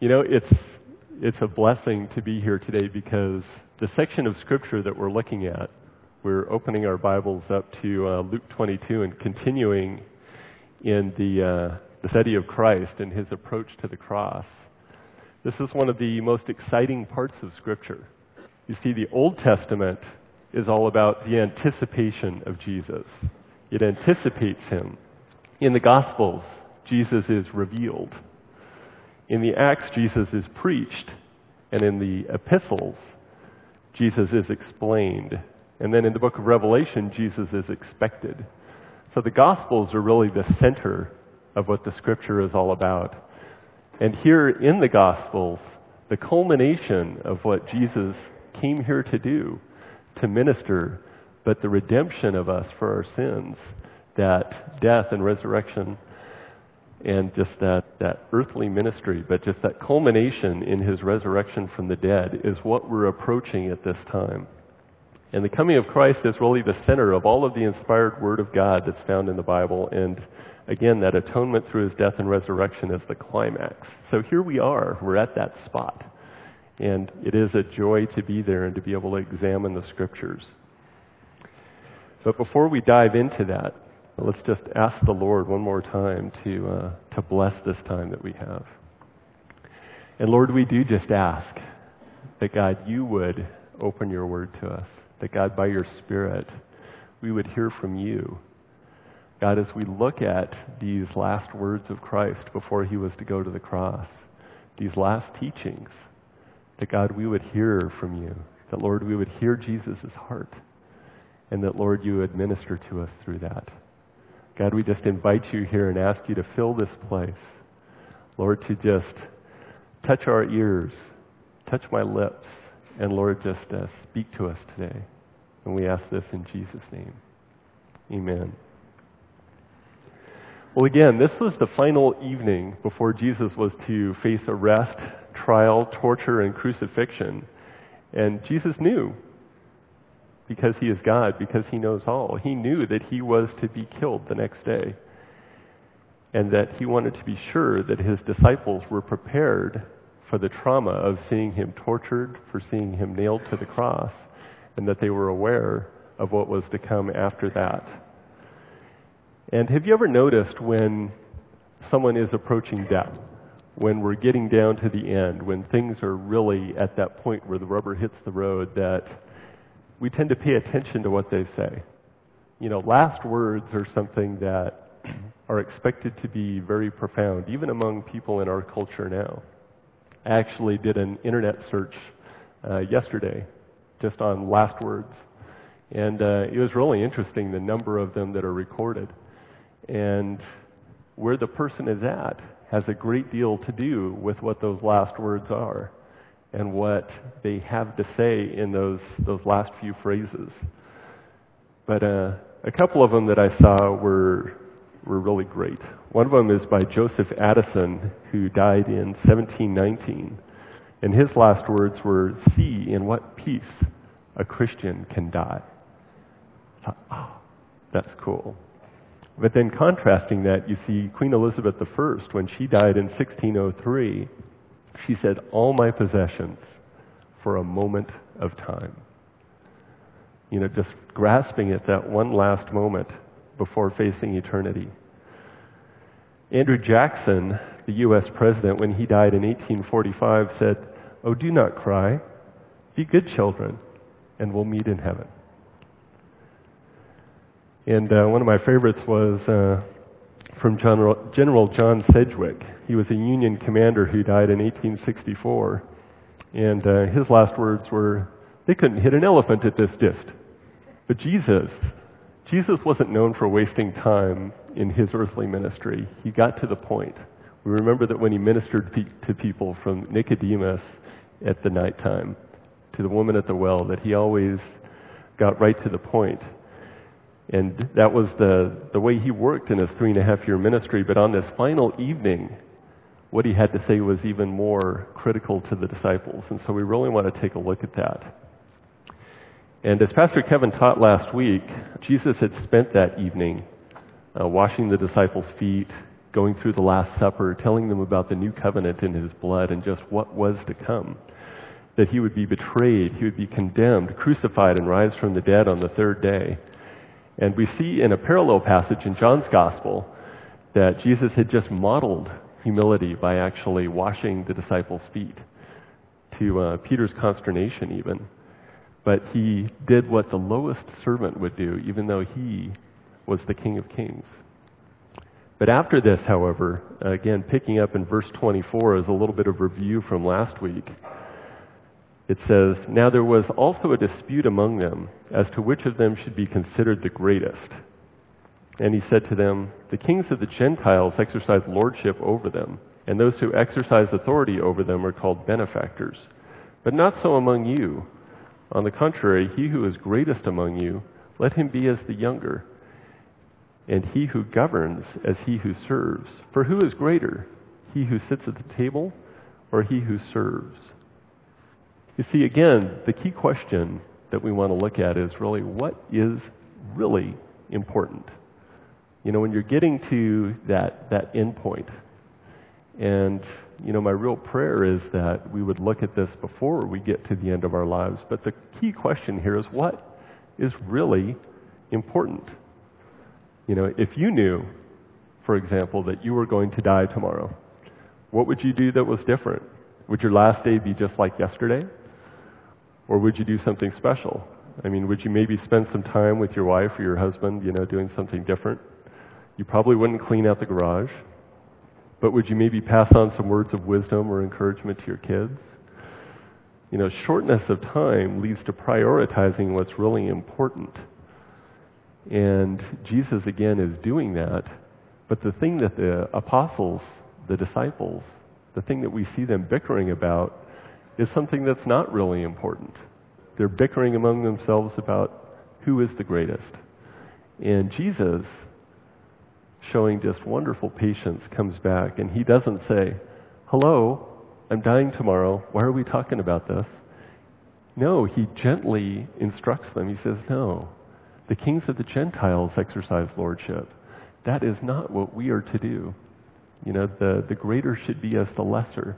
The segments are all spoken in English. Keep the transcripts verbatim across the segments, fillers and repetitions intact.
You know, it's it's a blessing to be here today because the section of Scripture that we're looking at, we're opening our Bibles up to uh, Luke twenty-two and continuing in the, uh, the study of Christ and his approach to the cross. This is one of the most exciting parts of Scripture. You see, the Old Testament is all about the anticipation of Jesus. It anticipates him. In the Gospels, Jesus is revealed. In the Acts, Jesus is preached. And in the epistles, Jesus is explained. And then in the book of Revelation, Jesus is expected. So the Gospels are really the center of what the Scripture is all about. And here in the Gospels, the culmination of what Jesus came here to do, to minister, but the redemption of us for our sins, that death and resurrection, and just that, that earthly ministry, but just that culmination in his resurrection from the dead is what we're approaching at this time. And the coming of Christ is really the center of all of the inspired Word of God that's found in the Bible. And again, that atonement through his death and resurrection is the climax. So here we are. We're at that spot. And it is a joy to be there and to be able to examine the Scriptures. But before we dive into that, let's just ask the Lord one more time to uh, to bless this time that we have. And Lord, we do just ask that, God, you would open your word to us. That, God, by your Spirit, we would hear from you. God, as we look at these last words of Christ before he was to go to the cross, these last teachings, that, God, we would hear from you. That, Lord, we would hear Jesus' heart. And that, Lord, you would minister to us through that. God, we just invite you here and ask you to fill this place. Lord, to just touch our ears, touch my lips, and Lord, just uh, speak to us today. And we ask this in Jesus' name. Amen. Well, again, this was the final evening before Jesus was to face arrest, trial, torture, and crucifixion. And Jesus knew, because he is God, because he knows all. He knew that he was to be killed the next day. And that he wanted to be sure that his disciples were prepared for the trauma of seeing him tortured, for seeing him nailed to the cross, and that they were aware of what was to come after that. And have you ever noticed when someone is approaching death, when we're getting down to the end, when things are really at that point where the rubber hits the road, that we tend to pay attention to what they say? You know, last words are something that are expected to be very profound, even among people in our culture now. I actually did an internet search uh, yesterday just on last words. And uh, it was really interesting, the number of them that are recorded. And where the person is at has a great deal to do with what those last words are and what they have to say in those those last few phrases. But uh, a couple of them that I saw were were really great. One of them is by Joseph Addison, who died in seventeen nineteen. And his last words were, "See in what peace a Christian can die." I thought, oh, that's cool. But then contrasting that, you see Queen Elizabeth the First, when she died in sixteen oh three, she said, "All my possessions for a moment of time." You know, just grasping at that one last moment before facing eternity. Andrew Jackson, the U S president, when he died in eighteen forty-five, said, "Oh, do not cry. Be good children, and we'll meet in heaven." And uh, one of my favorites was uh, from General, General John Sedgwick. He was a Union commander who died in eighteen sixty-four. And uh, his last words were, "They couldn't hit an elephant at this dist." But Jesus, Jesus wasn't known for wasting time in his earthly ministry. He got to the point. We remember that when he ministered pe- to people, from Nicodemus at the nighttime to the woman at the well, that he always got right to the point. And that was the, the way he worked in his three and a half year ministry. But on this final evening, what he had to say was even more critical to the disciples. And so we really want to take a look at that. And as Pastor Kevin taught last week, Jesus had spent that evening uh, washing the disciples' feet going through the Last Supper, telling them about the new covenant in his blood and just what was to come. That he would be betrayed, he would be condemned, crucified, and rise from the dead on the third day. And we see in a parallel passage in John's Gospel that Jesus had just modeled humility by actually washing the disciples' feet, to uh, Peter's consternation even. But he did what the lowest servant would do, even though he was the King of Kings. But after this, however, again, picking up in verse twenty-four as a little bit of review from last week, it says, "Now there was also a dispute among them as to which of them should be considered the greatest. And he said to them, the kings of the Gentiles exercise lordship over them, and those who exercise authority over them are called benefactors. But not so among you. On the contrary, he who is greatest among you, let him be as the younger, and he who governs as he who serves. For who is greater, he who sits at the table or he who serves?" You see, again, the key question that we want to look at is really, what is really important? You know, when you're getting to that, that end point, and, you know, my real prayer is that we would look at this before we get to the end of our lives. But the key question here is, what is really important? You know, if you knew, for example, that you were going to die tomorrow, what would you do that was different? Would your last day be just like yesterday? Or would you do something special? I mean, would you maybe spend some time with your wife or your husband, you know, doing something different? You probably wouldn't clean out the garage. But would you maybe pass on some words of wisdom or encouragement to your kids? You know, shortness of time leads to prioritizing what's really important. And Jesus, again, is doing that. But the thing that the apostles, the disciples, the thing that we see them bickering about is something that's not really important. They're bickering among themselves about who is the greatest. And Jesus, showing just wonderful patience, comes back and he doesn't say, "Hello, I'm dying tomorrow. Why are we talking about this?" No, he gently instructs them. He says, "No, the kings of the Gentiles exercise lordship. That is not what we are to do. You know, the, the greater should be as the lesser.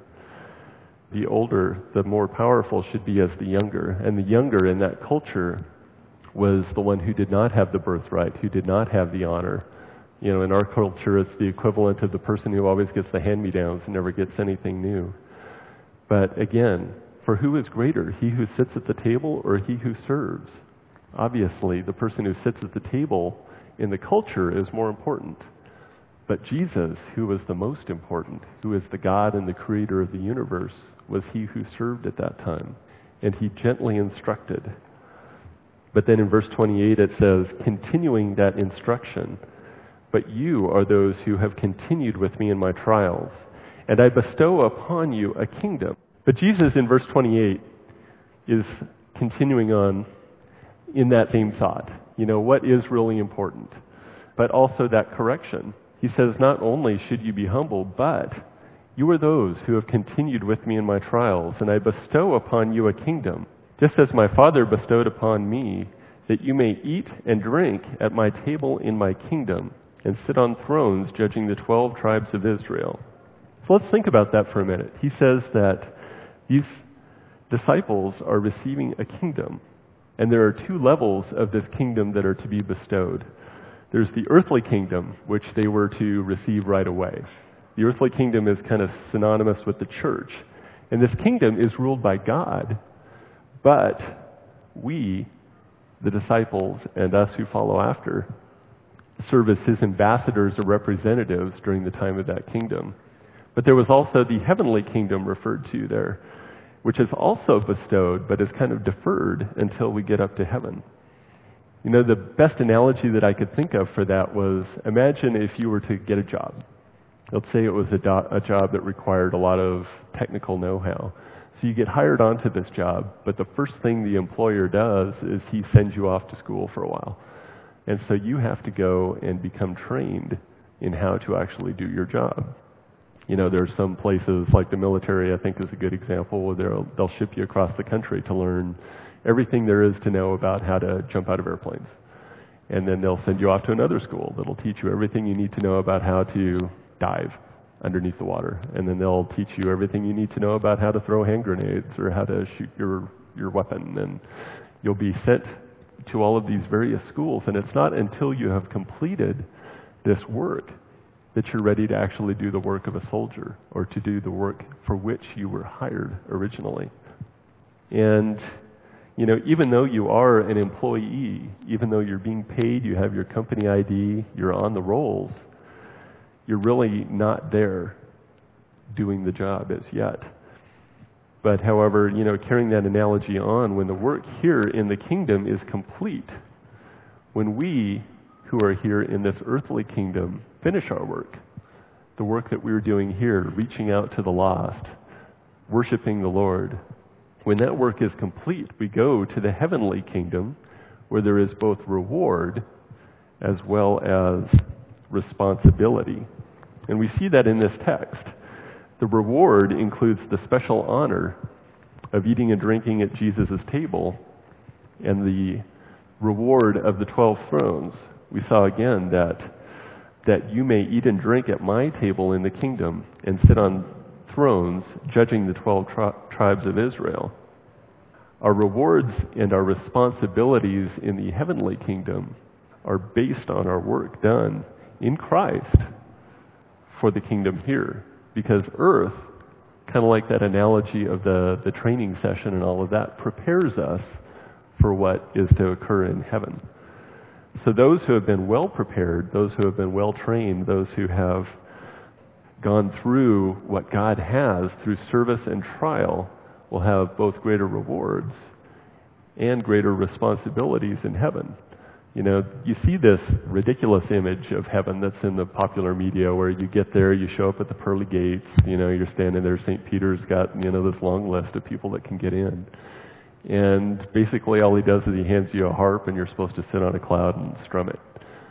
The older, the more powerful should be as the younger." And the younger in that culture was the one who did not have the birthright, who did not have the honor. You know, in our culture, it's the equivalent of the person who always gets the hand-me-downs and never gets anything new. But again, for who is greater, he who sits at the table or he who serves? Obviously, the person who sits at the table in the culture is more important. But Jesus, who was the most important, who is the God and the creator of the universe, was he who served at that time. And he gently instructed. But then in verse twenty-eight it says, continuing that instruction, "But you are those who have continued with me in my trials, and I bestow upon you a kingdom." But Jesus in verse twenty-eight is continuing on in that same thought. You know, what is really important? But also that correction. He says, not only should you be humble, but you are those who have continued with me in my trials, and I bestow upon you a kingdom, just as my Father bestowed upon me, that you may eat and drink at my table in my kingdom, and sit on thrones judging the twelve tribes of Israel. So let's think about that for a minute. He says that these disciples are receiving a kingdom, and there are two levels of this kingdom that are to be bestowed. There's the earthly kingdom, which they were to receive right away. The earthly kingdom is kind of synonymous with the church. And this kingdom is ruled by God, but we, the disciples, and us who follow after, serve as his ambassadors or representatives during the time of that kingdom. But there was also the heavenly kingdom referred to there, which is also bestowed, but is kind of deferred until we get up to heaven. You know, the best analogy that I could think of for that was, imagine if you were to get a job. Let's say it was a, do- a job that required a lot of technical know-how. So you get hired onto this job, but the first thing the employer does is he sends you off to school for a while. And so you have to go and become trained in how to actually do your job. You know, there are some places like the military, I think is a good example, where they'll, they'll ship you across the country to learn everything there is to know about how to jump out of airplanes. And then they'll send you off to another school that'll teach you everything you need to know about how to dive underneath the water, and then they'll teach you everything you need to know about how to throw hand grenades or how to shoot your, your weapon, and you'll be sent to all of these various schools, and it's not until you have completed this work that you're ready to actually do the work of a soldier or to do the work for which you were hired originally. And, you know, even though you are an employee, even though you're being paid, you have your company I D, you're on the rolls, you're really not there doing the job as yet. But however, you know, carrying that analogy on, when the work here in the kingdom is complete, when we who are here in this earthly kingdom finish our work, the work that we're doing here, reaching out to the lost, worshiping the Lord, when that work is complete, we go to the heavenly kingdom where there is both reward as well as responsibility. And we see that in this text. The reward includes the special honor of eating and drinking at Jesus' table, and the reward of the twelve thrones. We saw again that that you may eat and drink at my table in the kingdom and sit on thrones judging the twelve tri- tribes of Israel. Our rewards and our responsibilities in the heavenly kingdom are based on our work done in Christ for the kingdom here. Because earth, kind of like that analogy of the, the training session and all of that, prepares us for what is to occur in heaven. So those who have been well prepared, those who have been well trained, those who have gone through what God has through service and trial will have both greater rewards and greater responsibilities in heaven. You know, you see this ridiculous image of heaven that's in the popular media where you get there, you show up at the pearly gates, you know, you're standing there, Saint Peter's got, you know, this long list of people that can get in. And basically all he does is he hands you a harp and you're supposed to sit on a cloud and strum it.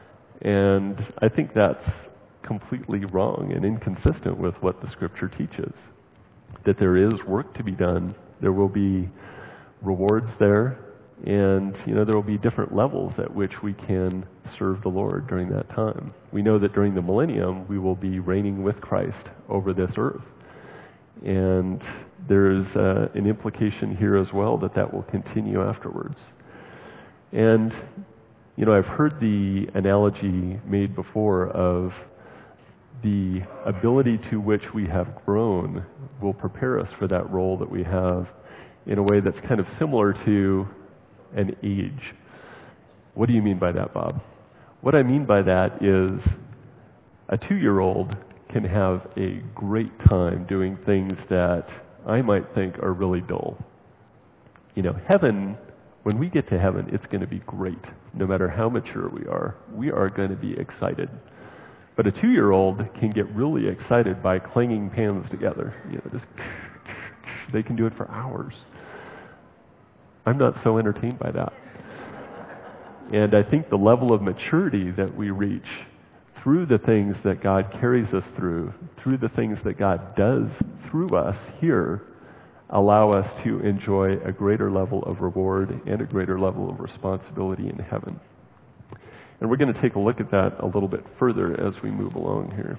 And I think that's completely wrong and inconsistent with what the scripture teaches. That there is work to be done, there will be rewards there, and, you know, there will be different levels at which we can serve the Lord during that time. We know that during the millennium, we will be reigning with Christ over this earth. And there's uh, an implication here as well that that will continue afterwards. And, you know, I've heard the analogy made before of the ability to which we have grown will prepare us for that role that we have in a way that's kind of similar to an age. What do you mean by that, Bob? What I mean by that is a two-year-old can have a great time doing things that I might think are really dull. You know, heaven, when we get to heaven, it's going to be great. No matter how mature we are, we are going to be excited. But a two-year-old can get really excited by clanging pans together. You know, just they can do it for hours. I'm not so entertained by that. And I think the level of maturity that we reach through the things that God carries us through, through the things that God does through us here, allow us to enjoy a greater level of reward and a greater level of responsibility in heaven. And we're going to take a look at that a little bit further as we move along here.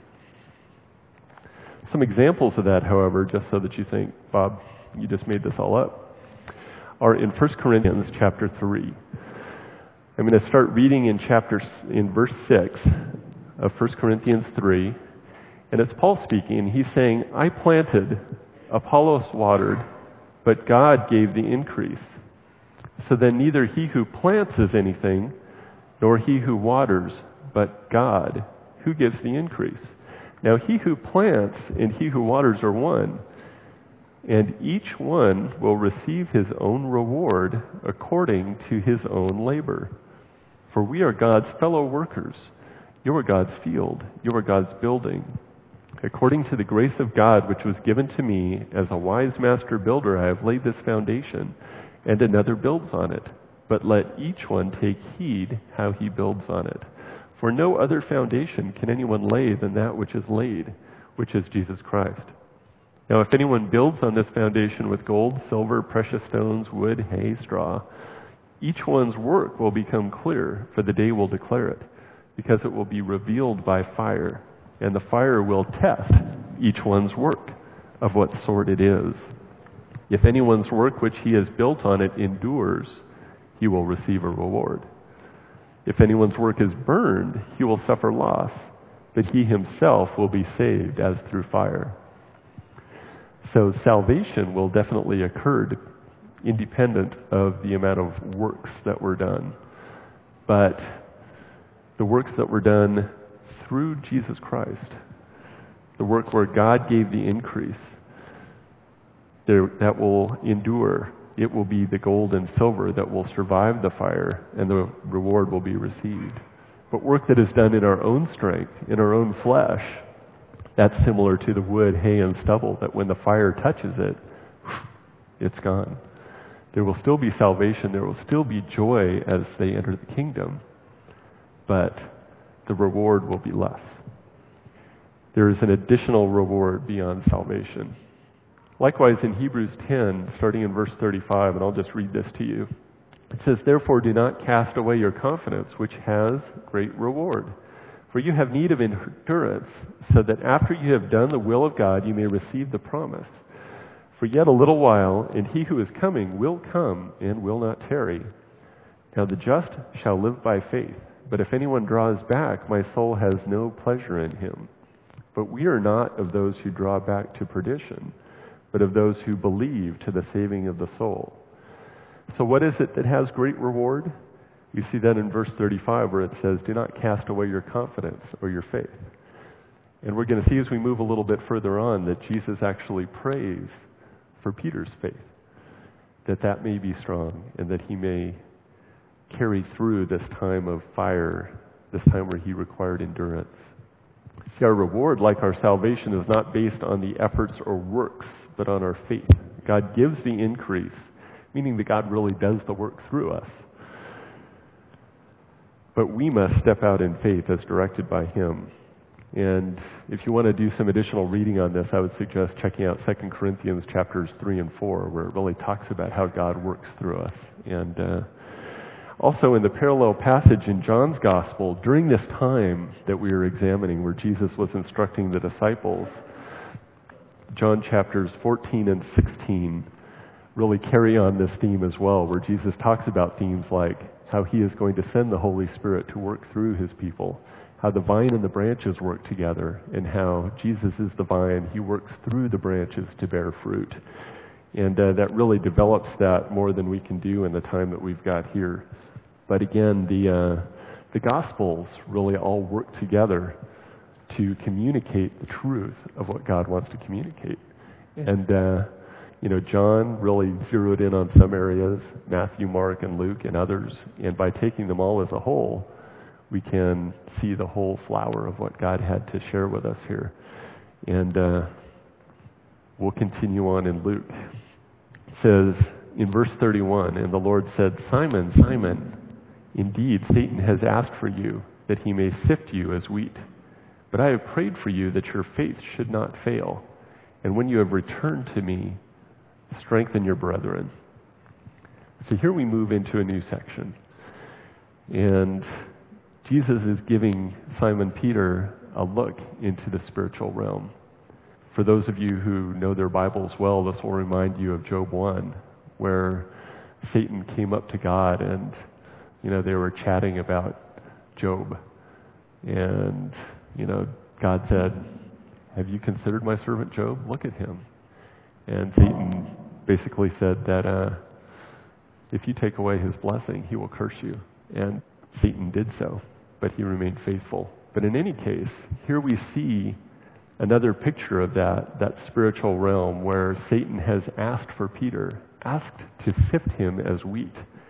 Some examples of that, however, just so that you think, Bob, you just made this all up, are in First Corinthians chapter three. I'm going to start reading in chapter in verse six of First Corinthians three, and it's Paul speaking. He's saying, I planted, Apollos watered, but God gave the increase. So then neither he who plants is anything, nor he who waters, but God, who gives the increase. Now he who plants and he who waters are one, and each one will receive his own reward according to his own labor. For we are God's fellow workers. You are God's field. You are God's building. According to the grace of God which was given to me, as a wise master builder, I have laid this foundation, and another builds on it. But let each one take heed how he builds on it. For no other foundation can anyone lay than that which is laid, which is Jesus Christ. Now if anyone builds on this foundation with gold, silver, precious stones, wood, hay, straw, each one's work will become clear, for the day will declare it, because it will be revealed by fire, and the fire will test each one's work of what sort it is. If anyone's work which he has built on it endures, he will receive a reward. If anyone's work is burned, he will suffer loss, but he himself will be saved as through fire. So salvation will definitely occur independent of the amount of works that were done. But the works that were done through Jesus Christ, the work where God gave the increase, there, that will endure. It will be the gold and silver that will survive the fire, and the reward will be received. But work that is done in our own strength, in our own flesh, that's similar to the wood, hay, and stubble, that when the fire touches it, it's gone. There will still be salvation, there will still be joy as they enter the kingdom, but the reward will be less. There is an additional reward beyond salvation. Likewise, in Hebrews ten, starting in verse thirty-five, and I'll just read this to you. It says, "Therefore do not cast away your confidence, which has great reward. For you have need of endurance, so that after you have done the will of God, you may receive the promise. For yet a little while, and he who is coming will come and will not tarry. Now the just shall live by faith. But if anyone draws back, my soul has no pleasure in him. But we are not of those who draw back to perdition, but of those who believe to the saving of the soul." So what is it that has great reward? We see that in verse thirty-five, where it says, "Do not cast away your confidence or your faith." And we're going to see as we move a little bit further on that Jesus actually prays for Peter's faith, that that may be strong and that he may carry through this time of fire, this time where he required endurance. See, our reward, like our salvation, is not based on the efforts or works, but on our faith. God gives the increase, meaning that God really does the work through us. But we must step out in faith as directed by him. And if you want to do some additional reading on this, I would suggest checking out Second Corinthians chapters three and four, where it really talks about how God works through us. And uh, also in the parallel passage in John's Gospel, during this time that we are examining, where Jesus was instructing the disciples, John chapters fourteen and sixteen really carry on this theme as well, where Jesus talks about themes like how he is going to send the Holy Spirit to work through his people, how the vine and the branches work together, and how Jesus is the vine, he works through the branches to bear fruit. And uh, that really develops that more than we can do in the time that we've got here. But again, the uh, the Gospels really all work together to communicate the truth of what God wants to communicate. And, uh, you know, John really zeroed in on some areas, Matthew, Mark, and Luke, and others. And by taking them all as a whole, we can see the whole flower of what God had to share with us here. And uh, we'll continue on in Luke. It says in verse thirty-one, "And the Lord said, 'Simon, Simon, indeed Satan has asked for you, that he may sift you as wheat. But I have prayed for you that your faith should not fail. And when you have returned to me, strengthen your brethren.'" So here we move into a new section. And Jesus is giving Simon Peter a look into the spiritual realm. For those of you who know their Bibles well, this will remind you of Job one, where Satan came up to God and, you know, they were chatting about Job. And, you know, God said, "Have you considered my servant Job? Look at him." And Satan basically said that uh, if you take away his blessing, he will curse you. And Satan did so, but he remained faithful. But in any case, here we see another picture of that, that spiritual realm where Satan has asked for Peter, asked to sift him as wheat.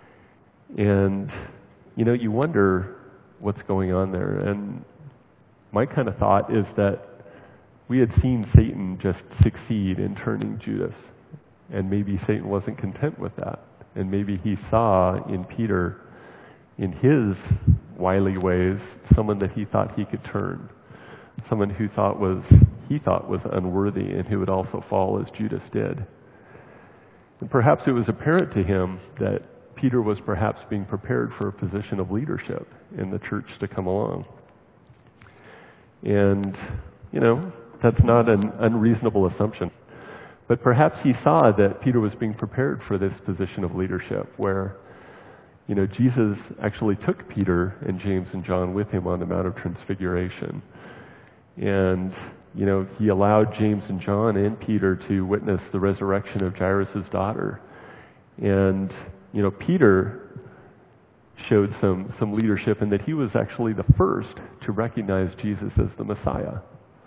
And, you know, you wonder what's going on there. And my kind of thought is that we had seen Satan just succeed in turning Judas. And maybe Satan wasn't content with that. And maybe he saw in Peter, in his wily ways, someone that he thought he could turn. Someone who thought was, he thought was unworthy and who would also fall as Judas did. And perhaps it was apparent to him that Peter was perhaps being prepared for a position of leadership in the church to come along. And, you know, that's not an unreasonable assumption. But perhaps he saw that Peter was being prepared for this position of leadership where, you know, Jesus actually took Peter and James and John with him on the Mount of Transfiguration. And, you know, he allowed James and John and Peter to witness the resurrection of Jairus' daughter. And, you know, Peter showed some, some leadership in that he was actually the first to recognize Jesus as the Messiah.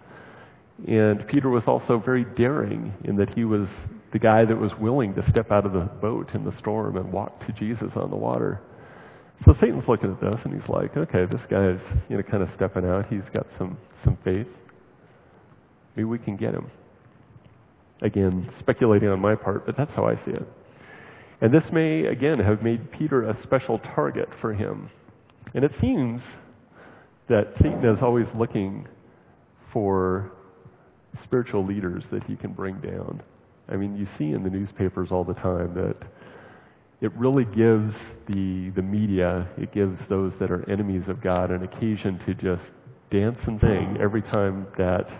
And Peter was also very daring in that he was the guy that was willing to step out of the boat in the storm and walk to Jesus on the water. So Satan's looking at this and he's like, okay, this guy's, you know, kind of stepping out. He's got some, some faith. Maybe we can get him. Again, speculating on my part, but that's how I see it. And this may, again, have made Peter a special target for him. And it seems that Satan is always looking for spiritual leaders that he can bring down. I mean, you see in the newspapers all the time that it really gives the the media, it gives those that are enemies of God an occasion to just dance and sing every time that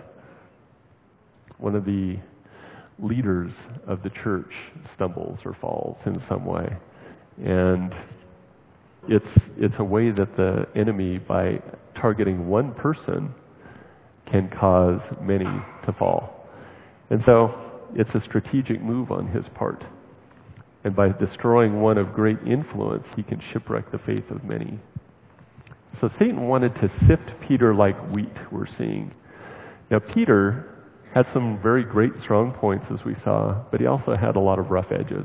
one of the leaders of the church stumbles or falls in some way. And it's it's a way that the enemy, by targeting one person, can cause many to fall. And so it's a strategic move on his part. And by destroying one of great influence, he can shipwreck the faith of many. So Satan wanted to sift Peter like wheat, we're seeing. Now Peter had some very great strong points, as we saw, but he also had a lot of rough edges.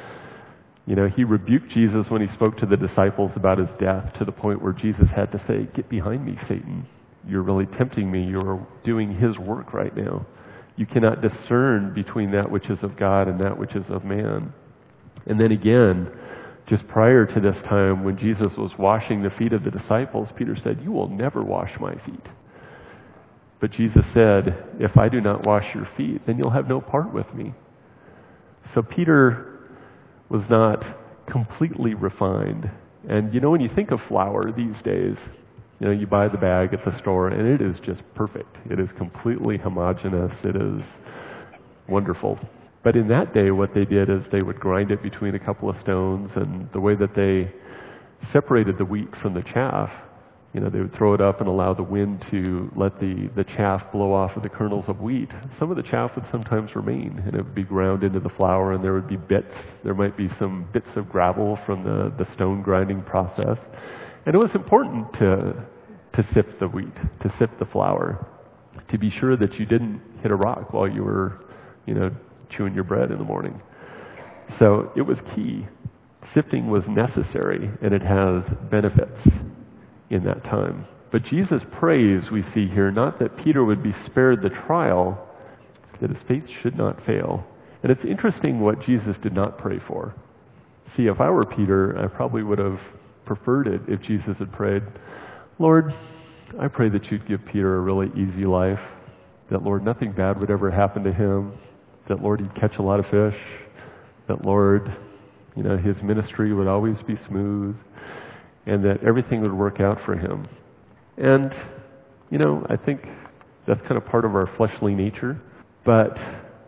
You know, he rebuked Jesus when he spoke to the disciples about his death, to the point where Jesus had to say, "Get behind me, Satan. You're really tempting me. You're doing his work right now. You cannot discern between that which is of God and that which is of man." And then again, just prior to this time, when Jesus was washing the feet of the disciples, Peter said, "You will never wash my feet." But Jesus said, "If I do not wash your feet, then you'll have no part with me." So Peter was not completely refined. And you know, when you think of flour these days, you know, you buy the bag at the store and it is just perfect. It is completely homogeneous. It is wonderful. But in that day, what they did is they would grind it between a couple of stones, and the way that they separated the wheat from the chaff, you know, they would throw it up and allow the wind to let the, the chaff blow off of the kernels of wheat. Some of the chaff would sometimes remain, and it would be ground into the flour, and there would be bits. There might be some bits of gravel from the, the stone grinding process. And it was important to to sift the wheat, to sift the flour, to be sure that you didn't hit a rock while you were, you know, chewing your bread in the morning. So it was key. Sifting was necessary, and it has benefits in that time. But Jesus prays, we see here, not that Peter would be spared the trial, that his faith should not fail. And it's interesting what Jesus did not pray for. See, if I were Peter, I probably would have preferred it if Jesus had prayed, "Lord, I pray that you'd give Peter a really easy life, that, Lord, nothing bad would ever happen to him, that, Lord, he'd catch a lot of fish, that, Lord, you know, his ministry would always be smooth, and that everything would work out for him." And, you know, I think that's kind of part of our fleshly nature. But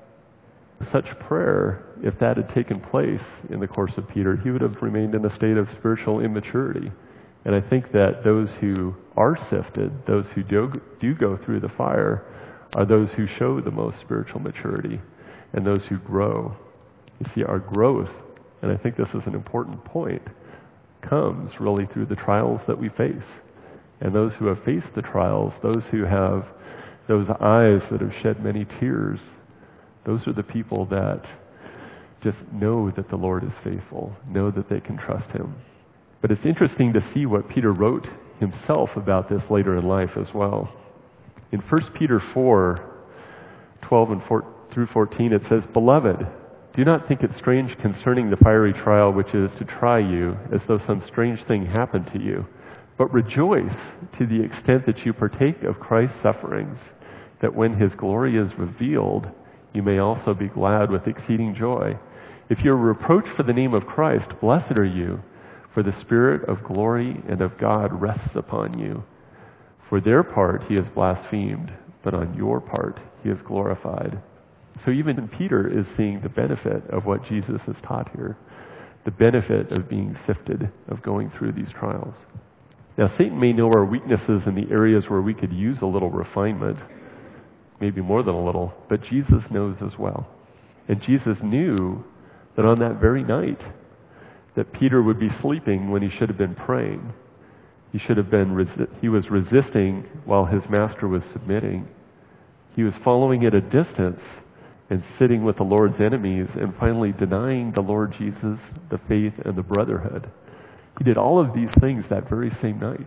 such prayer, if that had taken place in the course of Peter, he would have remained in a state of spiritual immaturity. And I think that those who are sifted, those who do, do go through the fire, are those who show the most spiritual maturity and those who grow. You see, our growth, and I think this is an important point, comes really through the trials that we face. And those who have faced the trials, those who have those eyes that have shed many tears, those are the people that just know that the Lord is faithful, know that they can trust him. But it's interesting to see what Peter wrote himself about this later in life as well. In First Peter four, twelve and four, through fourteen, it says, "Beloved, do not think it strange concerning the fiery trial which is to try you, as though some strange thing happened to you. But rejoice to the extent that you partake of Christ's sufferings, that when his glory is revealed, you may also be glad with exceeding joy. If you are reproached for the name of Christ, blessed are you, for the Spirit of glory and of God rests upon you. For their part he is blasphemed, but on your part he is glorified. So even Peter is seeing the benefit of what Jesus has taught here, the benefit of being sifted, of going through these trials. Now, Satan may know our weaknesses in the areas where we could use a little refinement, maybe more than a little, but Jesus knows as well. And Jesus knew that on that very night that Peter would be sleeping when he should have been praying. He should have been, resi- he was resisting while his master was submitting. He was following at a distance and sitting with the Lord's enemies and finally denying the Lord Jesus, the faith, and the brotherhood. He did all of these things that very same night.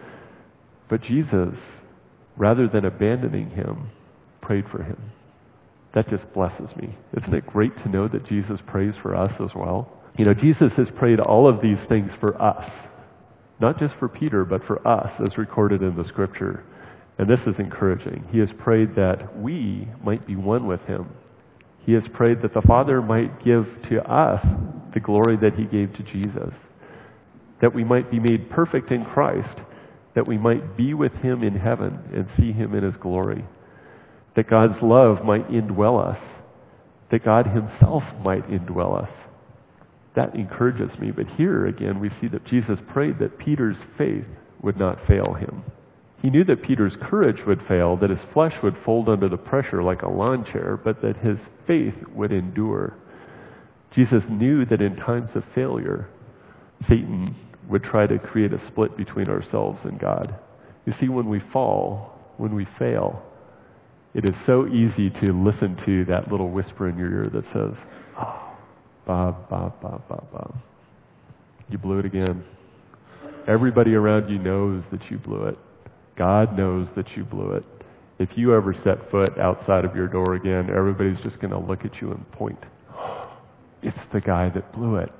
But Jesus, rather than abandoning him, prayed for him. That just blesses me. Isn't it great to know that Jesus prays for us as well? You know, Jesus has prayed all of these things for us. Not just for Peter, but for us, as recorded in the Scripture. And this is encouraging. He has prayed that we might be one with him. He has prayed that the Father might give to us the glory that he gave to Jesus. That we might be made perfect in Christ. That we might be with him in heaven and see him in his glory. That God's love might indwell us. That God himself might indwell us. That encourages me. But here again we see that Jesus prayed that Peter's faith would not fail him. He knew that Peter's courage would fail, that his flesh would fold under the pressure like a lawn chair, but that his faith would endure. Jesus knew that in times of failure, Satan would try to create a split between ourselves and God. You see, when we fall, when we fail, it is so easy to listen to that little whisper in your ear that says, oh, Bob, Bob, Bob, Bob, Bob. You blew it again. Everybody around you knows that you blew it. God knows that you blew it. If you ever set foot outside of your door again, everybody's just going to look at you and point. It's the guy that blew it.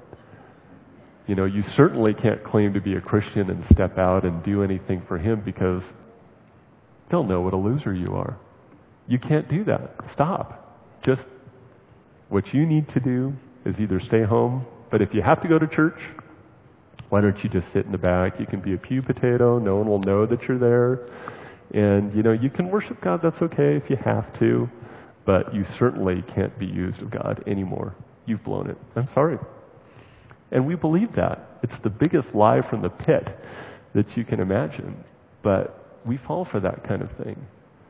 You know, you certainly can't claim to be a Christian and step out and do anything for him because they'll know what a loser you are. You can't do that. Stop. Just what you need to do is either stay home, but if you have to go to church, why don't you just sit in the back? You can be a pew potato. No one will know that you're there. And, you know, you can worship God. That's okay if you have to. But you certainly can't be used of God anymore. You've blown it. I'm sorry. And we believe that. It's the biggest lie from the pit that you can imagine. But we fall for that kind of thing.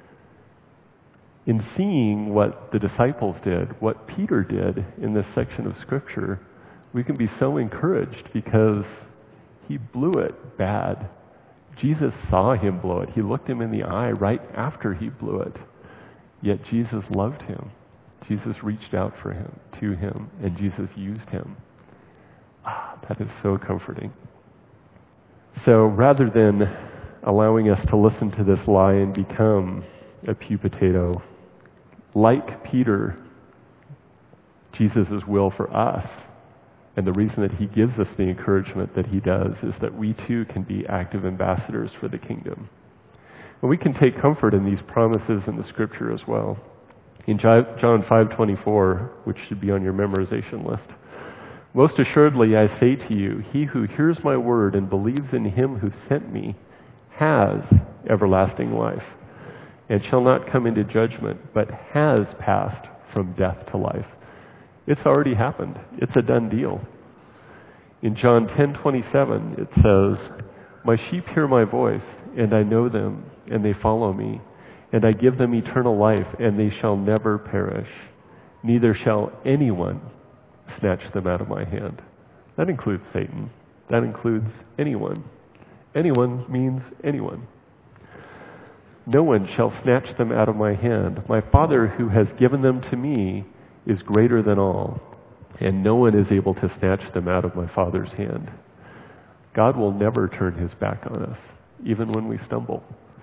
In seeing what the disciples did, what Peter did in this section of Scripture, we can be so encouraged because he blew it bad. Jesus saw him blow it. He looked him in the eye right after he blew it. Yet Jesus loved him. Jesus reached out for him, to him, and Jesus used him. Ah, that is so comforting. So rather than allowing us to listen to this lie and become a pew potato, like Peter, Jesus' will for us, and the reason that he gives us the encouragement that he does is that we too can be active ambassadors for the kingdom. And we can take comfort in these promises in the Scripture as well. In John five twenty-four, which should be on your memorization list, most assuredly I say to you, he who hears my word and believes in him who sent me has everlasting life, and shall not come into judgment, but has passed from death to life. It's already happened. It's a done deal. In John ten twenty-seven, it says, my sheep hear my voice, and I know them, and they follow me, and I give them eternal life, and they shall never perish. Neither shall anyone snatch them out of my hand. That includes Satan. That includes anyone. Anyone means anyone. No one shall snatch them out of my hand. My Father who has given them to me is greater than all, and no one is able to snatch them out of my Father's hand. God will never turn his back on us, even when we stumble.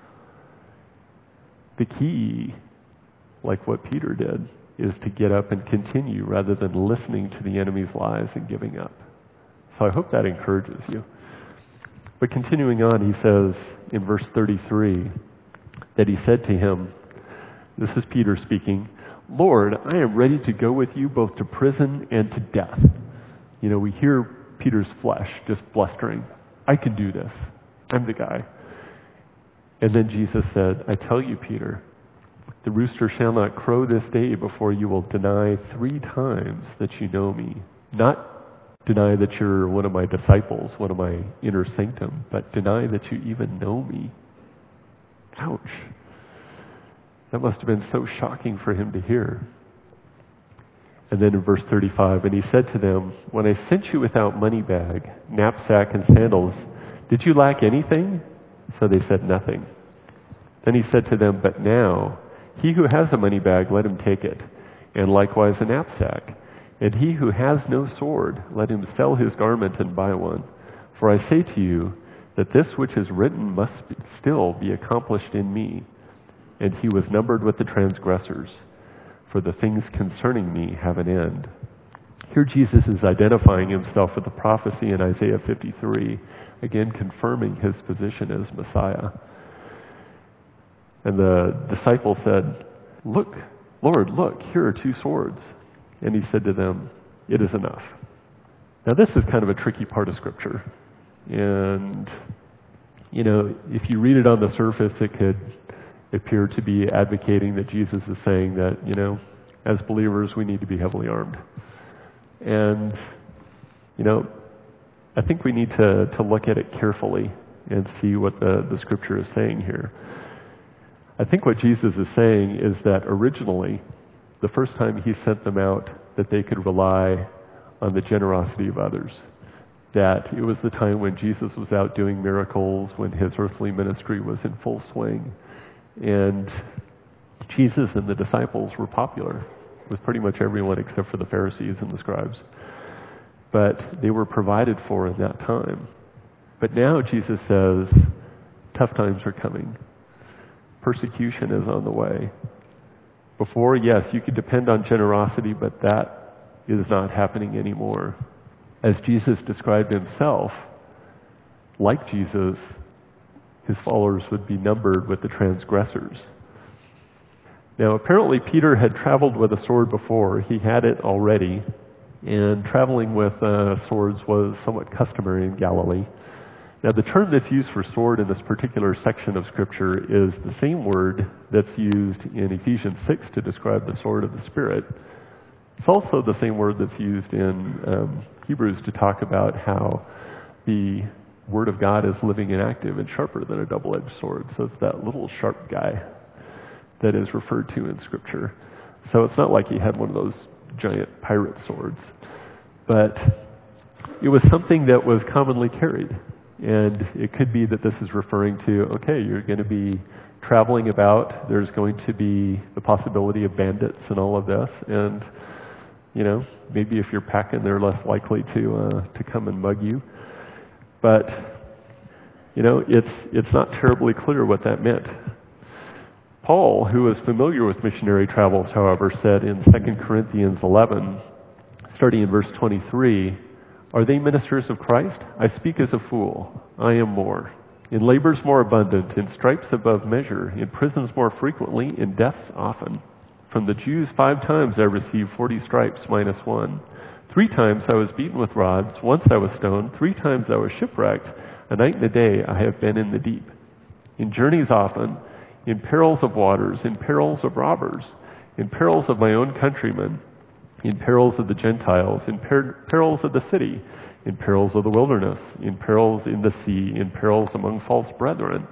The key, like what Peter did, is to get up and continue rather than listening to the enemy's lies and giving up. So I hope that encourages you. But continuing on, he says in verse thirty-three that he said to him, this is Peter speaking, Lord, I am ready to go with you both to prison and to death. You know, we hear Peter's flesh just blustering. I can do this. I'm the guy. And then Jesus said, I tell you, Peter, the rooster shall not crow this day before you will deny three times that you know me. Not deny that you're one of my disciples, one of my inner sanctum, but deny that you even know me. Ouch. That must have been so shocking for him to hear. And then in verse thirty-five, and he said to them, when I sent you without money bag, knapsack, and sandals, did you lack anything? So they said nothing. Then he said to them, but now, he who has a money bag, let him take it, and likewise a knapsack. And he who has no sword, let him sell his garment and buy one. For I say to you, that this which is written must be, still be accomplished in me. And he was numbered with the transgressors, for the things concerning me have an end. Here Jesus is identifying himself with the prophecy in Isaiah fifty-three, again confirming his position as Messiah. And the disciple said, look, Lord, look, here are two swords. And he said to them, it is enough. Now this is kind of a tricky part of Scripture. And, you know, if you read it on the surface, it could appear to be advocating that Jesus is saying that, you know, as believers, we need to be heavily armed. And, you know, I think we need to, to look at it carefully and see what the, the Scripture is saying here. I think what Jesus is saying is that originally, the first time he sent them out, that they could rely on the generosity of others. That it was the time when Jesus was out doing miracles, when his earthly ministry was in full swing. And Jesus and the disciples were popular with pretty much everyone except for the Pharisees and the scribes. But they were provided for in that time. But now Jesus says, tough times are coming. Persecution is on the way. Before, yes, you could depend on generosity, but that is not happening anymore. As Jesus described himself, like Jesus, his followers would be numbered with the transgressors. Now, apparently Peter had traveled with a sword before. He had it already, and traveling with uh, swords was somewhat customary in Galilee. Now, the term that's used for sword in this particular section of Scripture is the same word that's used in Ephesians six to describe the sword of the Spirit. It's also the same word that's used in um, Hebrews to talk about how the Word of God is living and active and sharper than a double-edged sword. So it's that little sharp guy that is referred to in Scripture. So it's not like he had one of those giant pirate swords. But it was something that was commonly carried. And it could be that this is referring to, okay, you're going to be traveling about. There's going to be the possibility of bandits and all of this. And, you know, maybe if you're packing, they're less likely to uh, to come and mug you. But, you know, it's it's not terribly clear what that meant. Paul, who was familiar with missionary travels, however, said in Second Corinthians eleven, starting in verse twenty-three, are they ministers of Christ? I speak as a fool. I am more. In labors more abundant, in stripes above measure, in prisons more frequently, in deaths often. From the Jews five times I received forty stripes minus one. Three times I was beaten with rods, once I was stoned, three times I was shipwrecked, a night and a day I have been in the deep. In journeys often, in perils of waters, in perils of robbers, in perils of my own countrymen, in perils of the Gentiles, in per- perils of the city, in perils of the wilderness, in perils in the sea, in perils among false brethren.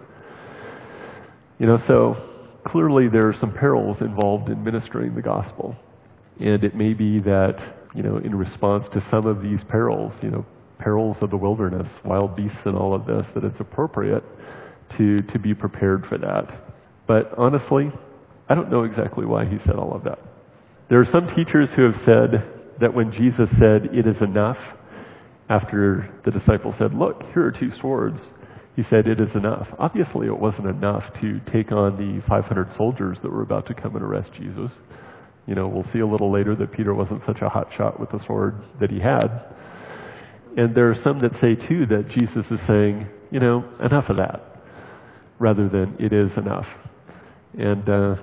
You know, so clearly there are some perils involved in ministering the gospel. And it may be that, you know, in response to some of these perils, you know, perils of the wilderness, wild beasts and all of this, that it's appropriate to, to be prepared for that. But honestly, I don't know exactly why he said all of that. There are some teachers who have said that when Jesus said, it is enough, after the disciples said, look, here are two swords, he said, it is enough. Obviously, it wasn't enough to take on the five hundred soldiers that were about to come and arrest Jesus. You know, we'll see a little later that Peter wasn't such a hot shot with the sword that he had. And there are some that say, too, that Jesus is saying, you know, enough of that, rather than it is enough. And, uh,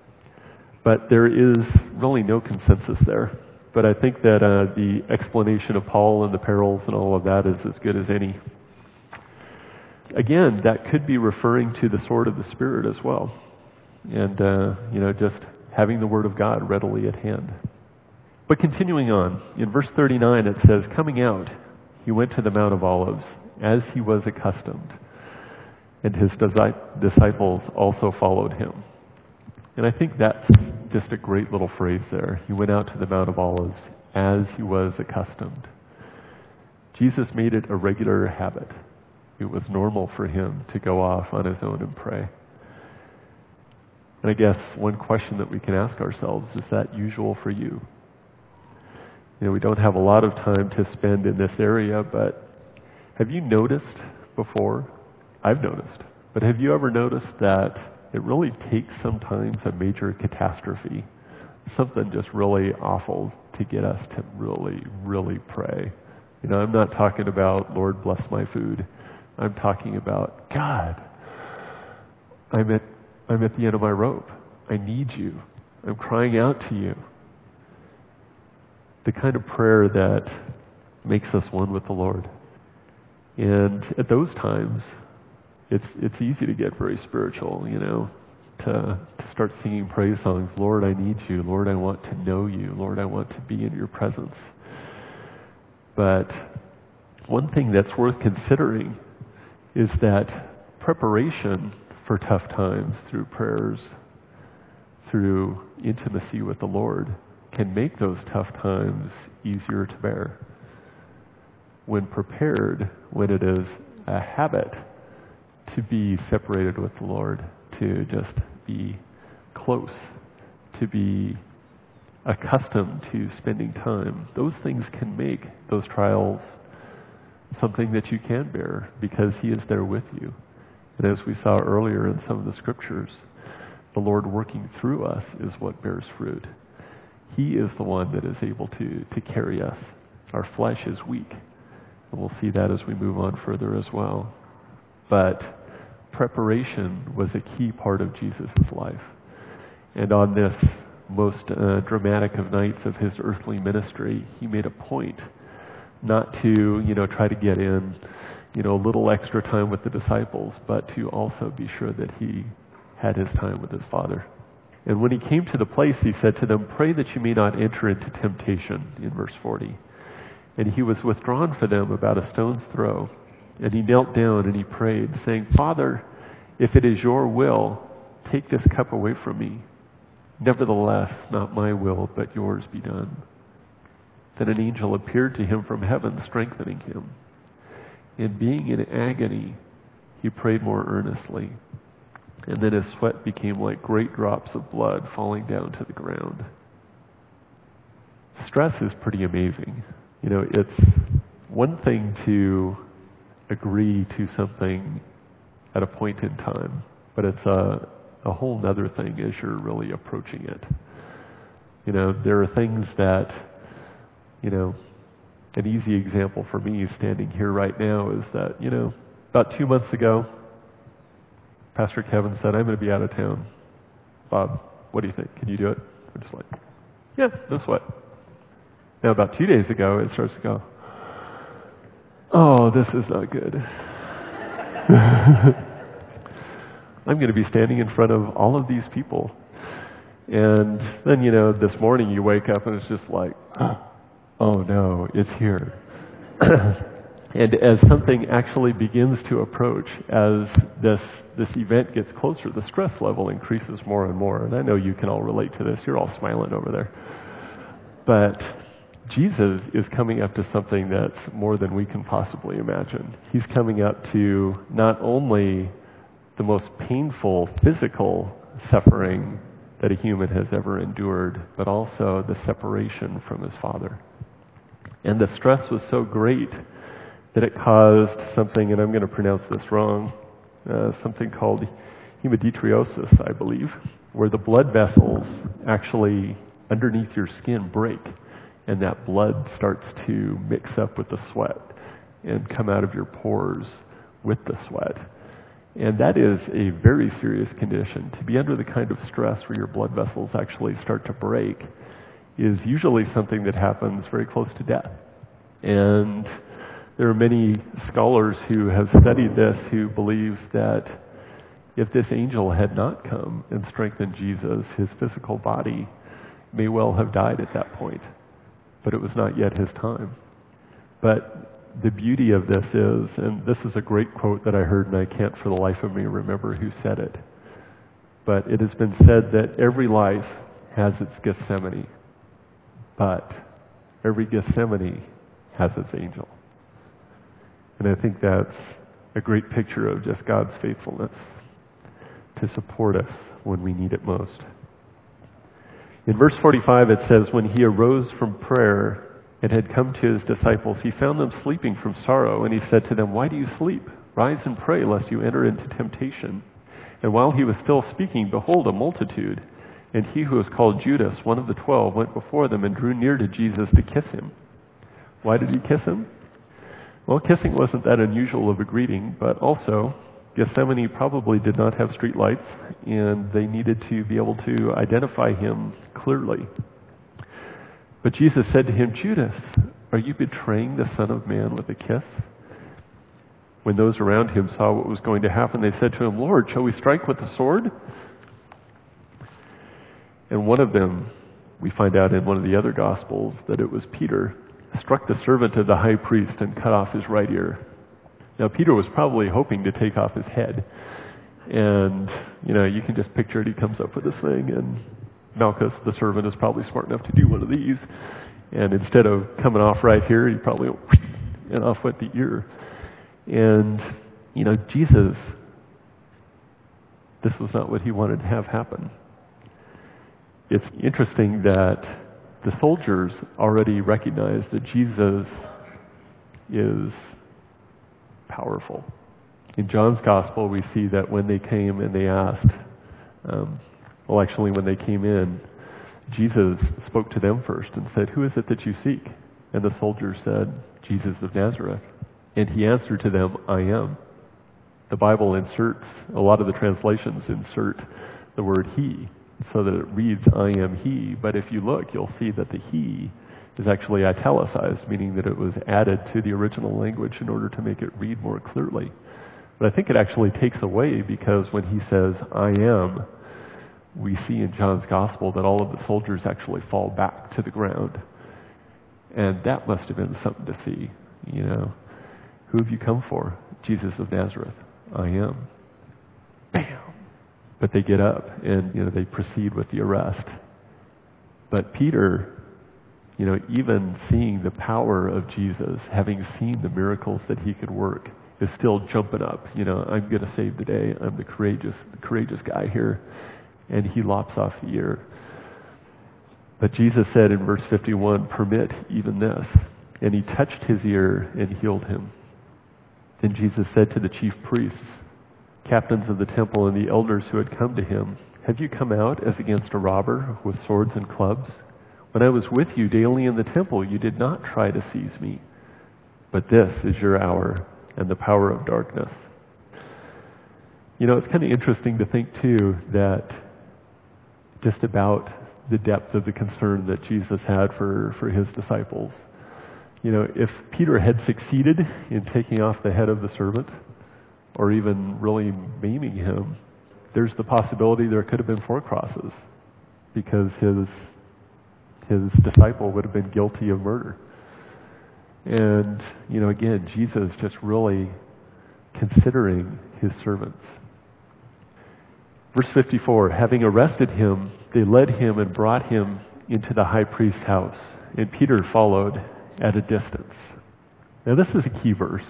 but there is really no consensus there. But I think that uh, the explanation of Paul and the perils and all of that is as good as any. again, that could be referring to the sword of the Spirit as well. And, uh, you know, just having the Word of God readily at hand. But continuing on, in verse thirty-nine it says, coming out, he went to the Mount of Olives, as he was accustomed, and his disciples also followed him. And I think that's just a great little phrase there. He went out to the Mount of Olives, as he was accustomed. Jesus made it a regular habit. It was normal for him to go off on his own and pray. And I guess one question that we can ask ourselves, is that usual for you? You know, we don't have a lot of time to spend in this area, but have you noticed before? I've noticed. But have you ever noticed that it really takes sometimes a major catastrophe, something just really awful, to get us to really, really pray? You know, I'm not talking about, Lord, bless my food. I'm talking about, God, I'm at, I'm at the end of my rope. I need you. I'm crying out to you. The kind of prayer that makes us one with the Lord. And at those times, it's it's easy to get very spiritual, you know, to, to start singing praise songs. Lord, I need you. Lord, I want to know you. Lord, I want to be in your presence. But one thing that's worth considering is that preparation for tough times through prayers, through intimacy with the Lord, can make those tough times easier to bear. When prepared, when it is a habit to be separated with the Lord, to just be close, to be accustomed to spending time, those things can make those trials something that you can bear because he is there with you. And as we saw earlier in some of the scriptures, the Lord working through us is what bears fruit. He is the one that is able to, to carry us. Our flesh is weak. And we'll see that as we move on further as well. But preparation was a key part of Jesus' life. And on this most uh, dramatic of nights of his earthly ministry, he made a point not to, you know, try to get in, you know, a little extra time with the disciples, but to also be sure that he had his time with his Father. And when he came to the place, he said to them, pray that you may not enter into temptation, in verse forty. And he was withdrawn from them about a stone's throw. And he knelt down and he prayed, saying, Father, if it is your will, take this cup away from me. Nevertheless, not my will, but yours be done. Then an angel appeared to him from heaven, strengthening him. And being in agony, he prayed more earnestly. And then his sweat became like great drops of blood falling down to the ground. Stress is pretty amazing. You know, it's one thing to agree to something at a point in time, but it's a, a whole other thing as you're really approaching it. You know, there are things that, you know, an easy example for me standing here right now is that, you know, about two months ago, Pastor Kevin said, I'm going to be out of town. Bob, what do you think? Can you do it? I'm just like, yeah, no sweat. Now, about two days ago, it starts to go, oh, this is not good. I'm going to be standing in front of all of these people. And then, you know, this morning you wake up and it's just like, oh no, it's here. And as something actually begins to approach, as this this event gets closer, the stress level increases more and more. And I know you can all relate to this. You're all smiling over there. But Jesus is coming up to something that's more than we can possibly imagine. He's coming up to not only the most painful physical suffering that a human has ever endured, but also the separation from his Father. And the stress was so great that it caused something, and I'm going to pronounce this wrong, uh, something called hemodidriosis, I believe, where the blood vessels actually underneath your skin break, and that blood starts to mix up with the sweat and come out of your pores with the sweat. And that is a very serious condition. To be under the kind of stress where your blood vessels actually start to break is usually something that happens very close to death. And There are many scholars who have studied this who believe that if this angel had not come and strengthened Jesus, his physical body may well have died at that point, but it was not yet his time. But the beauty of this is, and this is a great quote that I heard, and I can't for the life of me remember who said it, but it has been said that every life has its Gethsemane, but every Gethsemane has its angel. And I think that's a great picture of just God's faithfulness to support us when we need it most. In verse forty-five it says, when he arose from prayer and had come to his disciples, he found them sleeping from sorrow, and he said to them, why do you sleep? Rise and pray, lest you enter into temptation. And while he was still speaking, behold, a multitude, and he who was called Judas, one of the twelve, went before them and drew near to Jesus to kiss him. Why did he kiss him? Well, kissing wasn't that unusual of a greeting, but also Gethsemane probably did not have street lights, and they needed to be able to identify him clearly. But Jesus said to him, Judas, are you betraying the Son of Man with a kiss? When those around him saw what was going to happen, they said to him, Lord, shall we strike with the sword? And one of them, we find out in one of the other Gospels, that it was Peter, struck the servant of the high priest and cut off his right ear. Now, Peter was probably hoping to take off his head. And, you know, you can just picture it. He comes up with this thing, and Malchus, the servant, is probably smart enough to do one of these. And instead of coming off right here, he probably went, and off went the ear. And, you know, Jesus, this was not what he wanted to have happen. It's interesting that the soldiers already recognized that Jesus is powerful. In John's Gospel, we see that when they came and they asked, um, well, actually, when they came in, Jesus spoke to them first and said, who is it that you seek? And the soldiers said, Jesus of Nazareth. And he answered to them, I am. The Bible inserts, a lot of the translations insert the word he, so that it reads, I am he. But if you look, you'll see that the he is actually italicized, meaning that it was added to the original language in order to make it read more clearly. But I think it actually takes away, because when he says, I am, we see in John's Gospel that all of the soldiers actually fall back to the ground. And that must have been something to see, you know. Who have you come for? Jesus of Nazareth. I am. Bam! But they get up and, you know, they proceed with the arrest. But Peter, you know, even seeing the power of Jesus, having seen the miracles that he could work, is still jumping up. You know, I'm going to save the day. I'm the courageous, the courageous guy here. And he lops off the ear. But Jesus said in verse fifty-one, permit even this. And he touched his ear and healed him. Then Jesus said to the chief priests, captains of the temple, and the elders who had come to him, have you come out as against a robber with swords and clubs? When I was with you daily in the temple, you did not try to seize me. But this is your hour and the power of darkness. You know, it's kind of interesting to think, too, that just about the depth of the concern that Jesus had for, for his disciples. You know, if Peter had succeeded in taking off the head of the servant, or even really maiming him, there's the possibility there could have been four crosses, because his his disciple would have been guilty of murder. And, you know, again, Jesus just really considering his servants. Verse fifty-four, having arrested him, they led him and brought him into the high priest's house, and Peter followed at a distance. Now, this is a key verse.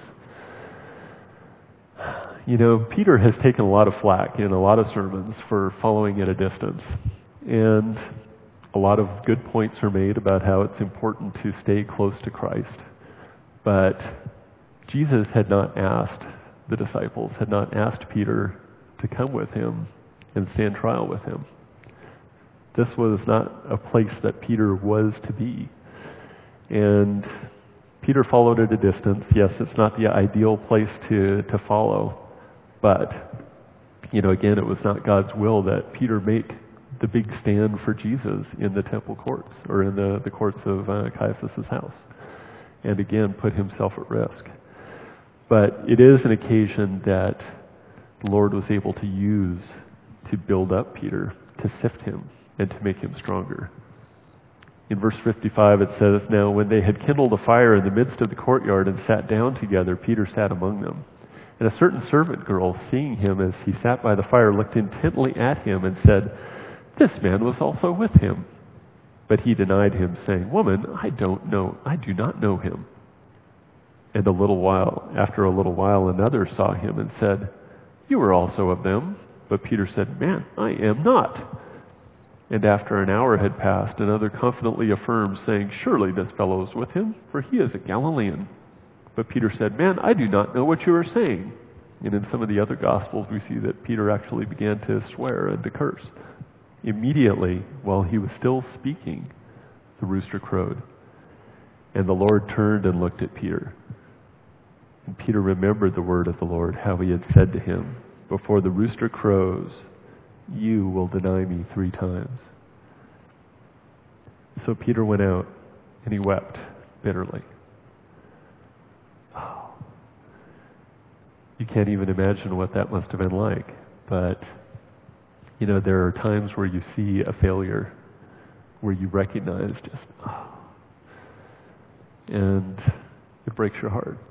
You know, Peter has taken a lot of flack in a lot of sermons for following at a distance. And a lot of good points are made about how it's important to stay close to Christ. But Jesus had not asked the disciples, had not asked Peter to come with him and stand trial with him. This was not a place that Peter was to be. And Peter followed at a distance. Yes, it's not the ideal place to, to follow. But, you know, again, it was not God's will that Peter make the big stand for Jesus in the temple courts, or in the, the courts of uh, Caiaphas' house. and again put himself at risk. But it is an occasion that the Lord was able to use to build up Peter, to sift him, and to make him stronger. In verse fifty-five it says, "Now when they had kindled a fire in the midst of the courtyard and sat down together, Peter sat among them. And a certain servant girl, seeing him as he sat by the fire, looked intently at him and said, 'This man was also with him.' But he denied him, saying, 'Woman, I don't know, I do not know him.' And a little while, after a little while, another saw him and said, 'You are also of them.' But Peter said, 'Man, I am not.' And after an hour had passed, another confidently affirmed, saying, 'Surely this fellow is with him, for he is a Galilean.' But Peter said, 'Man, I do not know what you are saying.' And in some of the other Gospels, we see that Peter actually began to swear and to curse. Immediately, while he was still speaking, the rooster crowed. And the Lord turned and looked at Peter. And Peter remembered the word of the Lord, how he had said to him, 'Before the rooster crows, you will deny me three times.' So Peter went out and he wept bitterly." Oh, you can't even imagine what that must have been like. But, you know, there are times where you see a failure, where you recognize just, oh, and it breaks your heart.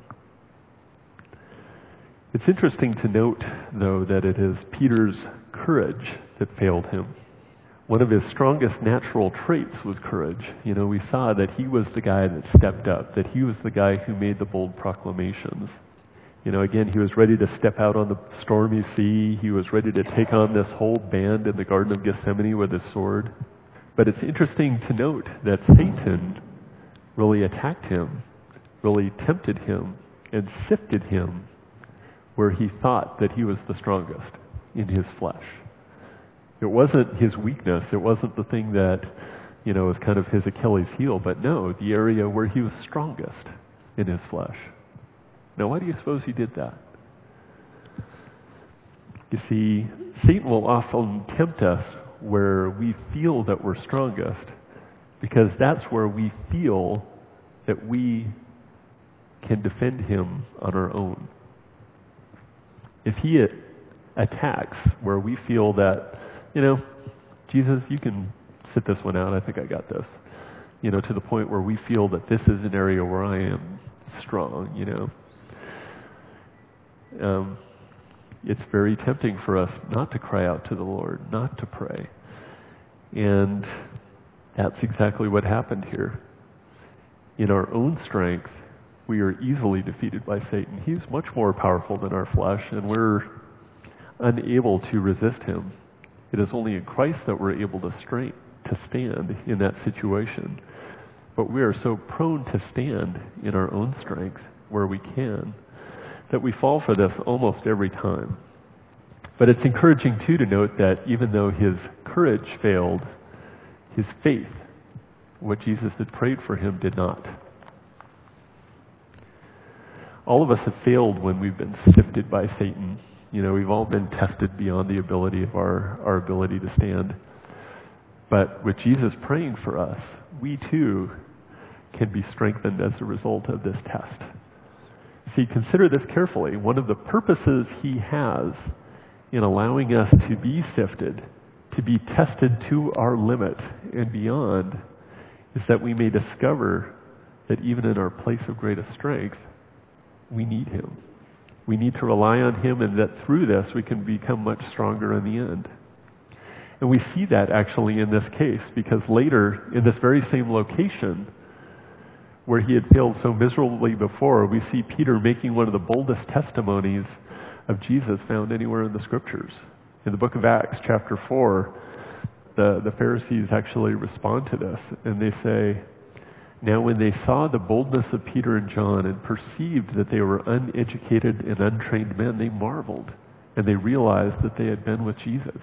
It's interesting to note, though, that it is Peter's courage that failed him. One of his strongest natural traits was courage. You know, we saw that he was the guy that stepped up, that he was the guy who made the bold proclamations. You know, again, he was ready to step out on the stormy sea. He was ready to take on this whole band in the Garden of Gethsemane with his sword. But it's interesting to note that Satan really attacked him, really tempted him, and sifted him where he thought that he was the strongest, in his flesh. It wasn't his weakness. It wasn't the thing that, you know, was kind of his Achilles heel, but no, the area where he was strongest in his flesh. Now, why do you suppose he did that? You see, Satan will often tempt us where we feel that we're strongest, because that's where we feel that we can defend him on our own. If he attacks where we feel that, you know, Jesus, you can sit this one out, I think I got this, you know, to the point where we feel that this is an area where I am strong, you know, um, it's very tempting for us not to cry out to the Lord, not to pray. And that's exactly what happened here. In our own strength, we are easily defeated by Satan. He's much more powerful than our flesh, and we're unable to resist him. It is only in Christ that we're able to strength, to stand in that situation. But we are so prone to stand in our own strength where we can, that we fall for this almost every time. But it's encouraging, too, to note that even though his courage failed, his faith, what Jesus had prayed for him, did not. All of us have failed when we've been sifted by Satan. You know, we've all been tested beyond the ability of our, our ability to stand. But with Jesus praying for us, we too can be strengthened as a result of this test. See, consider this carefully. One of the purposes he has in allowing us to be sifted, to be tested to our limit and beyond, is that we may discover that even in our place of greatest strength, we need him. We need to rely on him, and that through this we can become much stronger in the end. And we see that actually in this case, because later in this very same location where he had failed so miserably before, we see Peter making one of the boldest testimonies of Jesus found anywhere in the scriptures. In the book of Acts, chapter four, the, the Pharisees actually respond to this, and they say, "Now when they saw the boldness of Peter and John and perceived that they were uneducated and untrained men, they marveled, and they realized that they had been with Jesus."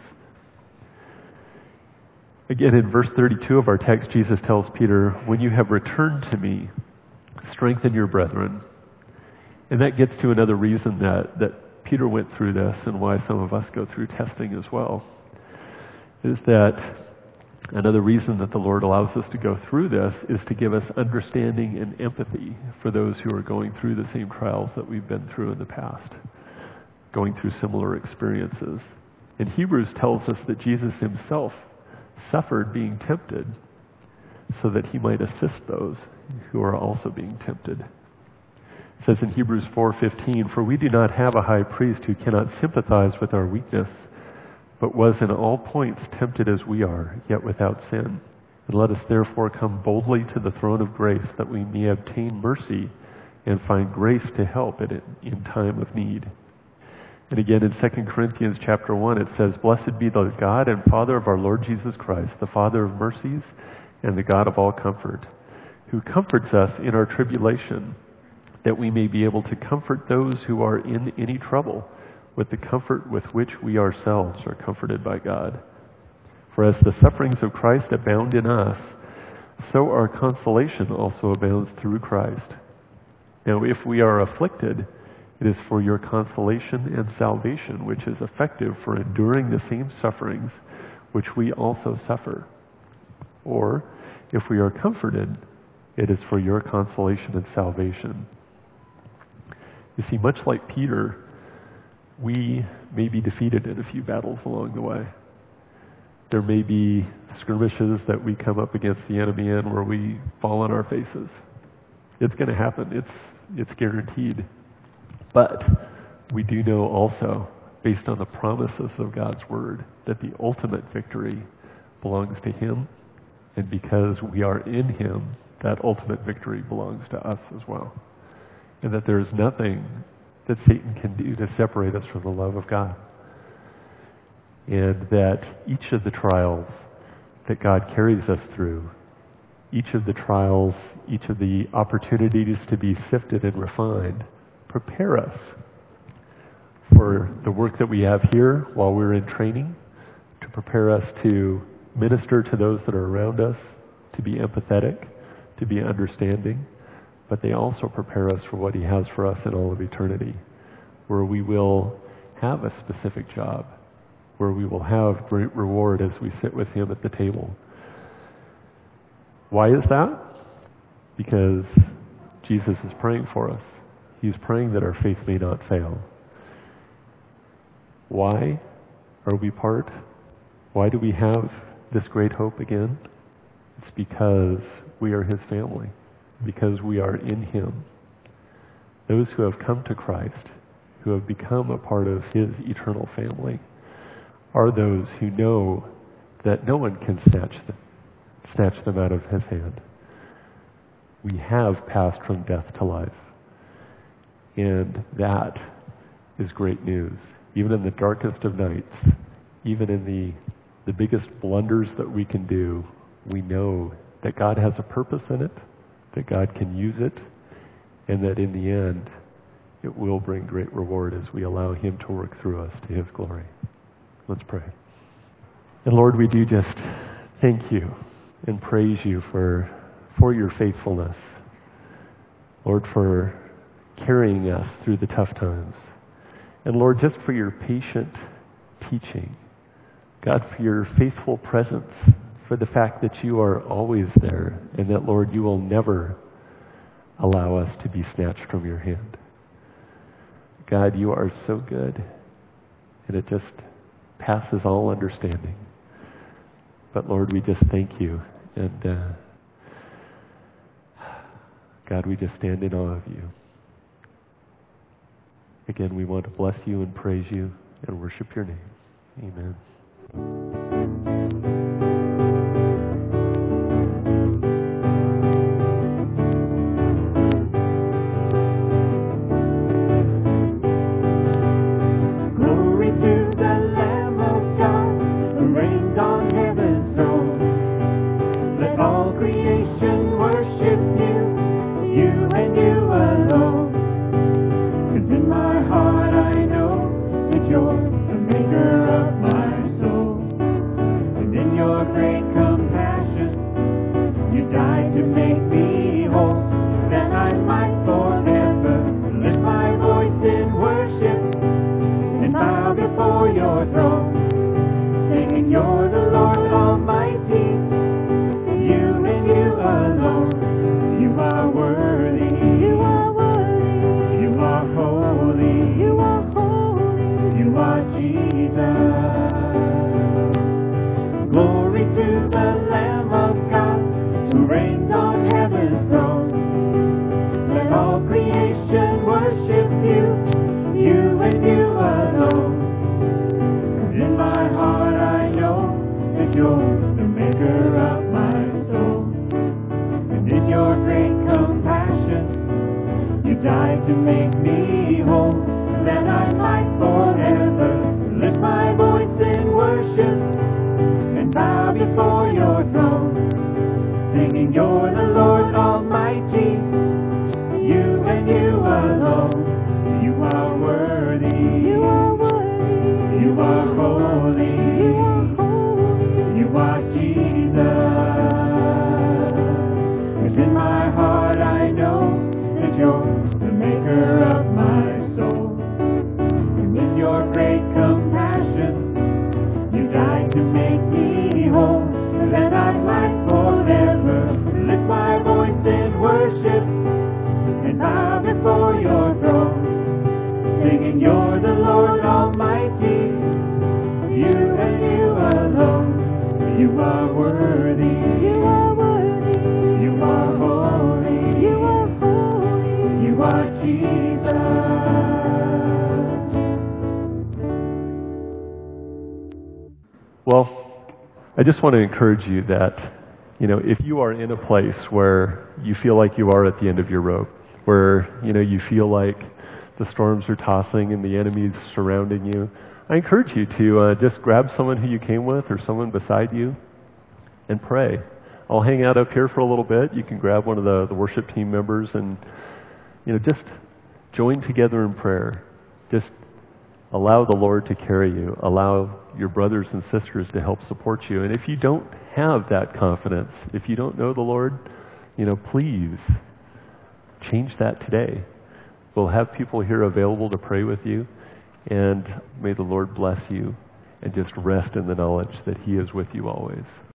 Again, in verse thirty-two of our text, Jesus tells Peter, "When you have returned to me, strengthen your brethren." And that gets to another reason that, that Peter went through this, and why some of us go through testing as well, is that Another reason that the Lord allows us to go through this is to give us understanding and empathy for those who are going through the same trials that we've been through in the past, going through similar experiences. And Hebrews tells us that Jesus himself suffered being tempted so that he might assist those who are also being tempted. It says in Hebrews four fifteen, "For we do not have a high priest who cannot sympathize with our weakness, but was in all points tempted as we are, yet without sin. And let us therefore come boldly to the throne of grace, that we may obtain mercy and find grace to help in, in time of need." And again in Second Corinthians chapter one, it says, "Blessed be the God and Father of our Lord Jesus Christ, the Father of mercies and the God of all comfort, who comforts us in our tribulation, that we may be able to comfort those who are in any trouble with the comfort with which we ourselves are comforted by God. For as the sufferings of Christ abound in us, so our consolation also abounds through Christ. Now if we are afflicted, it is for your consolation and salvation, which is effective for enduring the same sufferings which we also suffer. Or, if we are comforted, it is for your consolation and salvation." You see, much like Peter, we may be defeated in a few battles along the way. There may be skirmishes that we come up against the enemy in where we fall on our faces. It's going to happen. It's, it's guaranteed. But we do know also, based on the promises of God's Word, that the ultimate victory belongs to Him. And because we are in Him, that ultimate victory belongs to us as well. And that there is nothing that Satan can do to separate us from the love of God. And that each of the trials that God carries us through, each of the trials, each of the opportunities to be sifted and refined, prepare us for the work that we have here while we're in training, to prepare us to minister to those that are around us, to be empathetic, to be understanding, but they also prepare us for what He has for us in all of eternity, where we will have a specific job, where we will have great reward as we sit with Him at the table. Why is that? Because Jesus is praying for us. He's praying that our faith may not fail. Why are we part? Why do we have this great hope again? It's because we are His family, because we are in Him. Those who have come to Christ, who have become a part of His eternal family, are those who know that no one can snatch them, snatch them out of His hand. We have passed from death to life. And that is great news. Even in the darkest of nights, even in the, the biggest blunders that we can do, we know that God has a purpose in it, that God can use it, and that in the end, it will bring great reward as we allow Him to work through us to His glory. Let's pray. And Lord, we do just thank You and praise You for, for Your faithfulness. Lord, for carrying us through the tough times. And Lord, just for Your patient teaching. God, for Your faithful presence, for the fact that You are always there, and that, Lord, You will never allow us to be snatched from Your hand. God, You are so good, and it just passes all understanding. But Lord, we just thank You, and uh, God, we just stand in awe of You. Again, we want to bless You and praise You and worship Your name. Amen. You're the Lord Almighty. worship you, you and you alone. 'Cause in my heart I know that you're the maker of my soul. And in your great compassion, you died to make me whole, that I might forever lift my voice in worship and bow before your throne, singing you're the Lord Almighty, you and you alone. You are worthy, you are worthy, you are holy, you are holy, you are Jesus. 'Cause in my heart I know that you're the maker of my soul. And in your great compassion, you died to make me whole, that I might forever lift my voice in worship and bow before your throne, singing you're the Lord Almighty, you and you alone. You are worthy, you are worthy, you are holy, you are holy, you are Jesus. Well, I just want to encourage you that, you know, if you are in a place where you feel like you are at the end of your rope, where, you know, you feel like the storms are tossing and the enemy's surrounding you, I encourage you to uh, just grab someone who you came with or someone beside you and pray. I'll hang out up here for a little bit. You can grab one of the, the worship team members and, you know, just join together in prayer. Just allow the Lord to carry you. Allow your brothers and sisters to help support you. And if you don't have that confidence, if you don't know the Lord, you know, please change that today. We'll have people here available to pray with you. And may the Lord bless you and just rest in the knowledge that He is with you always.